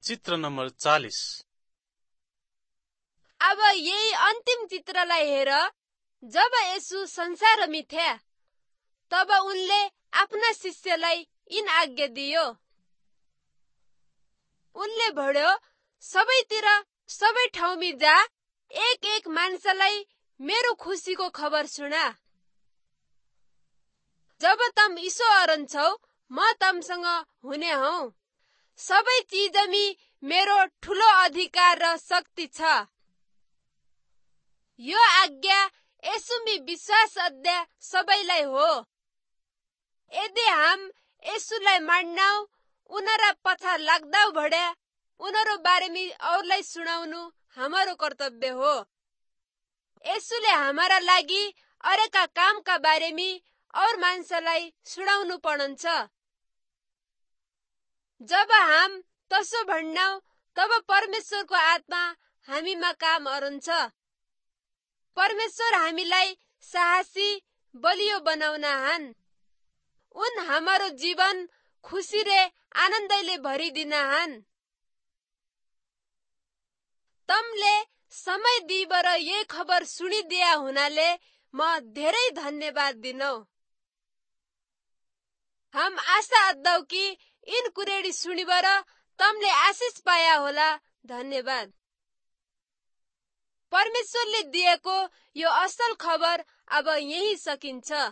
चित्र नम्बर 40। अब यही अन्तिम चित्रलाई हेर। जब येशू संसारमा थिए तब उनले आफ्ना शिष्यलाई यिन आज्ञा दियो। उनले भन्यो, सबैतिर सबै ठाउँमा जा, एक एक मान्छेलाई मेरो खुसीको खबर सुना। जब तम ईश्वर रहन्छौ म तमसँग हुने हौ। सबै चिजमी मेरो ठुलो अधिकार र शक्ति छ। यो आज्ञा येशूमी विश्वास अद्या सबैलाई हो। यदि हम येशूलाई मान्नौ, उनीहरा पछा लाग्दौ भड्या उनीहरु बारेमी औरलाई सुनाउनु हाम्रो कर्तव्य हो। येशूले हमारा लागि अरेका कामका बारेमी और मान्छेलाई सुनाउनु पर्छ। जब हम तसो भन्नौ तब परमेश्वरको आत्मा हामीमा काम गरन्छ। परमेश्वर हामीलाई साहसी बलियो बनाउना हन्। उन हाम्रो जीवन खुशी रे आनन्दले भरिदिना हन्। तमले समय दिएर ये खबर सुनिदिया हुनाले म धेरै धन्यवाद दिनौ। हम आशा अद्दौ कि इन कुरेडी सुनिबर तमले आशिष पाया होला। धन्यवाद। परमेश्वरले दिएको यो असल खबर अब यही सकिन्छ।